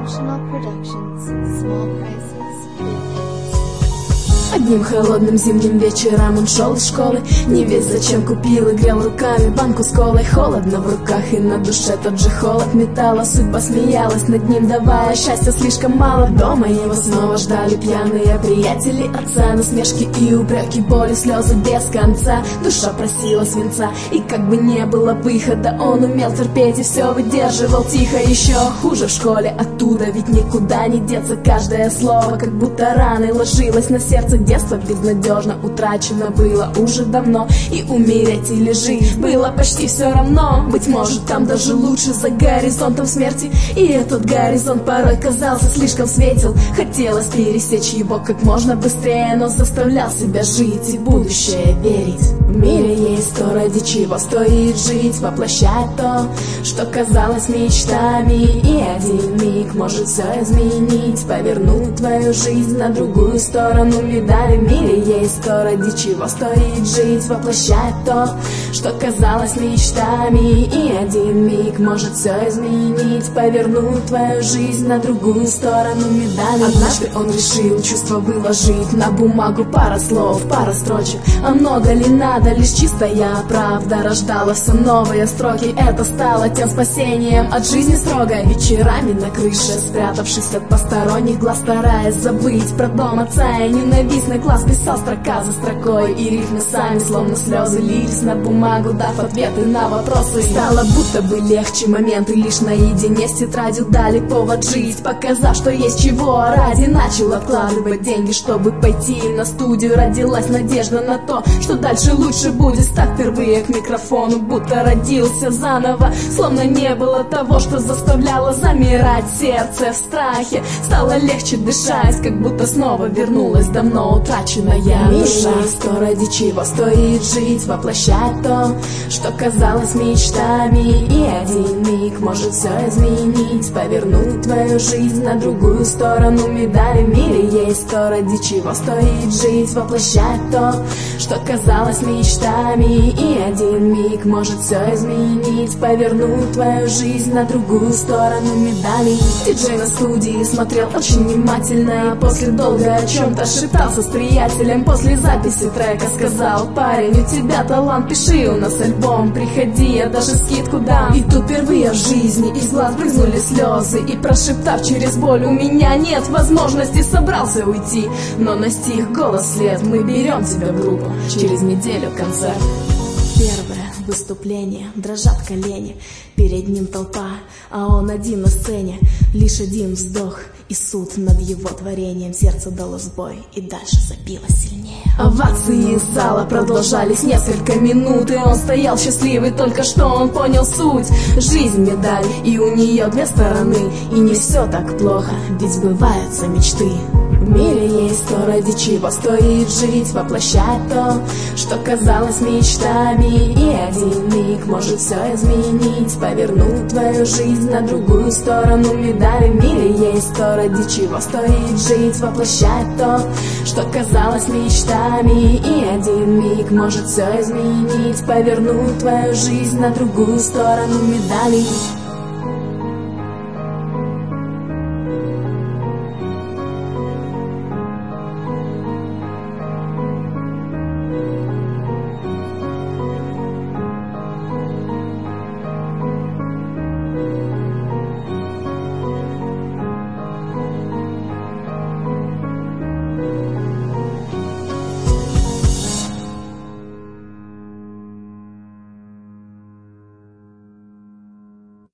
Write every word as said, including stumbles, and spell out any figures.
Exceptional Productions. Small prices, big hits. Одним холодным зимним вечером он шел из школы, не весь зачем купил и грел руками банку с колой. Холодно в руках и на душе тот же холод металла. Судьба смеялась над ним, давая счастья слишком мало. Дома его снова ждали пьяные приятели отца, насмешки и упреки, боли, слезы без конца. Душа просила свинца, и как бы не было выхода, он умел терпеть и все выдерживал тихо. Еще хуже в школе оттуда, ведь никуда не деться. Каждое слово как будто раной ложилось на сердце. Детство безнадежно утрачено было уже давно, и умереть или жить было почти все равно. Быть может, там даже лучше, за горизонтом смерти, и этот горизонт порой казался слишком светел. Хотелось пересечь его как можно быстрее, но заставлял себя жить и в будущее верить. В мире есть то, ради чего стоит жить, воплощать то, что казалось мечтами, и один миг может все изменить, повернуть твою жизнь на другую сторону медали. В мире есть то, ради чего стоит жить, воплощать то, что казалось мечтами, и один миг может все изменить, повернуть твою жизнь на другую сторону медали. Однажды он решил чувства выложить на бумагу, пара слов, пара строчек. А много ли надо, лишь чистая правда рождала все новые строки. Это стало тем спасением от жизни строгой. Вечерами на крыше, спрятавшись от посторонних глаз, стараясь забыть про дом отца и ненавистный класс, писал строка за строкой, и рифмы сами, словно слезы, лились на бумагу, дав ответы на вопросы. Стало будто бы легче, моменты лишь наедине с тетрадью дали повод жить, показав, что есть чего ради. Начал откладывать деньги, чтобы пойти на студию. Родилась надежда на то, что дальше лучше будет. Став впервые к микрофону, будто родился заново, словно не было того, что заставляло замирать сердце в страхе. Стало легче дышать, как будто снова вернулась давно утраченная душа. Есть то, ради чего стоит жить, воплощать то, что казалось мечтами, и один миг может все изменить, повернуть твою жизнь на другую сторону медали. В мире есть то, ради чего стоит жить, воплощать то, что казалось мечтами, и один миг может все изменить, повернуть твою жизнь на другую сторону медали. Диджей на студии смотрел очень внимательно, и после долго о чем-то шептался с приятелем. После записи трека сказал: парень, у тебя талант, пиши у нас альбом, приходи, я даже скидку дам. И тут впервые в жизни из глаз брызнули слезы, и прошептав через боль: у меня нет возможности, собрался уйти, но настиг голос след: мы берем тебя в группу, через неделю концерт. Первое выступление, дрожат колени, перед ним толпа, а он один на сцене. Лишь один вздох и суд над его творением. Сердце дало сбой и дальше забилось сильнее. Овации из зала продолжались несколько минут, и он стоял счастливый, только что он понял суть. Жизнь медаль, и у нее две стороны, и не все так плохо, ведь сбываются мечты. В мире есть то, ради чего стоит жить, воплощать то, что казалось мечтами, и один миг может все изменить, повернуть твою жизнь на другую сторону медали. В мире есть то, ради чего стоит жить, воплощать то, что казалось мечтами, и один миг может все изменить, повернуть твою жизнь на другую сторону медали.